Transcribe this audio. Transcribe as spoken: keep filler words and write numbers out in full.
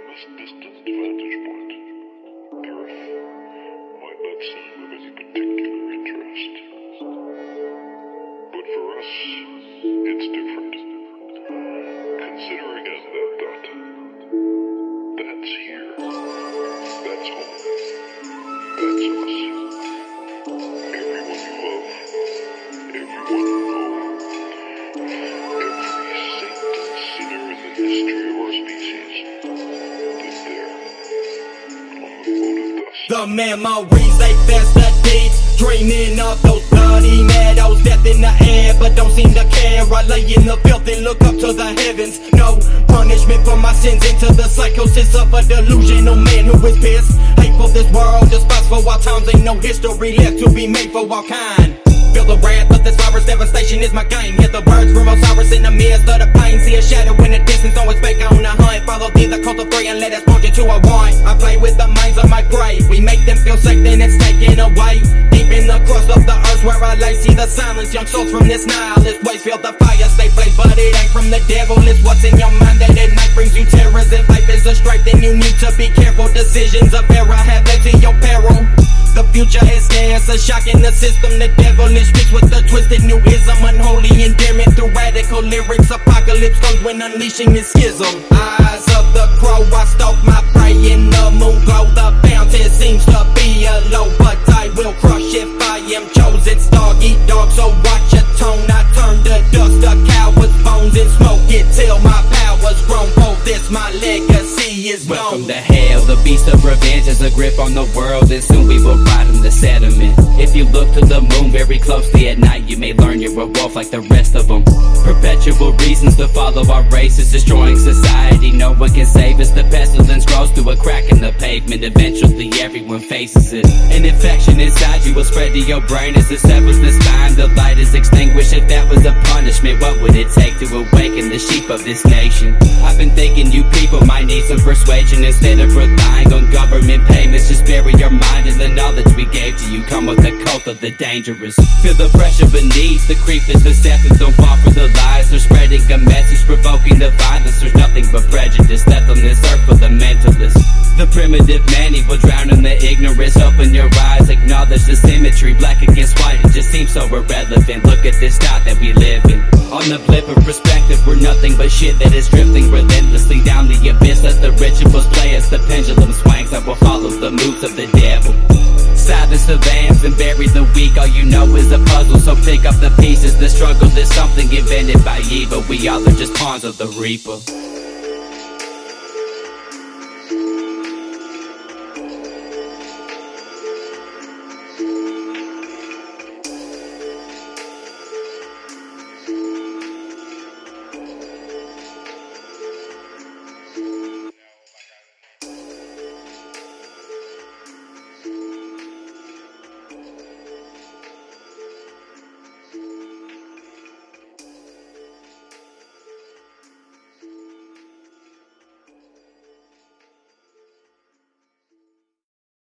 this distant vantage point, the Earth might not seem of any particular interest. But for us, it's different. Considering as that dot, that's here. That's home. That's us. Everyone you love, everyone you know, every saint and sinner in the history of our species, lived there, on the moon of dust. The memories, they fast the deeds, dreaming of those bloody meadows, death in the air, but don't seem to care. I lay in the filth and look up to the heavens. No punishment for my sins, into the psychosis of a delusional man who is pissed. Hate for this world, despise for all times, ain't no history left to be made for all kind. Feel the wrath of this virus, devastation is my game. Hear the words from Osiris in the midst of the pain. See a shadow in the distance, always back on the hunt. Follow through the cult of three and let us launch into a want. I play with the minds of my prey. We make them feel safe, then it's taken away. Deep in the crust of the earth where I lay, see the silence. Young souls from this nihilist waste, feel the fire stay blaze. But it ain't from the devil, it's what's in your mind that at night brings you terrors. If life is a strife, then you need to be careful. Decisions of error have led to your peril. The future is scarce, a shock in the system. The devil is speaks with the twisted new ism. Unholy endearment through radical lyrics. Apocalypse comes when unleashing is schism. Eyes of the crow, I stalk my prey in the moon glow. The bounty seems to be a low, but I will crush if I am chosen. Dog eat dog, so watch your tone. I turn to dust, a coward's bones, and smoke it till my power's grown. For this my legacy is known. Welcome to hell, the beast of revenge has a grip on the world, and soon we will ride in the sediment. If you look to the moon very closely at night, you may learn you're a wolf like the rest of them. Perpetual reasons to follow our race is destroying society. No one can save us. The pestilence grows through a crack in the pavement. Eventually everyone faces it. An infection inside you will spread to your brain as it severs the spine. The light is extinguished. If that was a punishment, what would it take to awaken the sheep of this nation? I've been thinking you people might need some persuasion. Instead of relying on government payments, just bury your mind in the knowledge we gave to you. Come with the cult of the dangerous. Feel the pressure beneath. The creep is deceptive. Don't fall for the lies. They're spreading a message, provoking the violence. There's nothing but prejudice left on this earth for the mentalists. The primitive man, he will drown in the ignorance. Open your eyes, acknowledge the symmetry. Black against white, it just seems so irrelevant. Look at this dot that we live in. On the blip of perspective, we're nothing but shit that is drifting relentlessly down the abyss. Let the rituals play as the pendulum swings. I will follow the moves of the devil. Silence the lambs and bury the weak. All you know is a puzzle, so pick up the pieces. The struggle is something invented by evil. We all are just pawns of the reaper.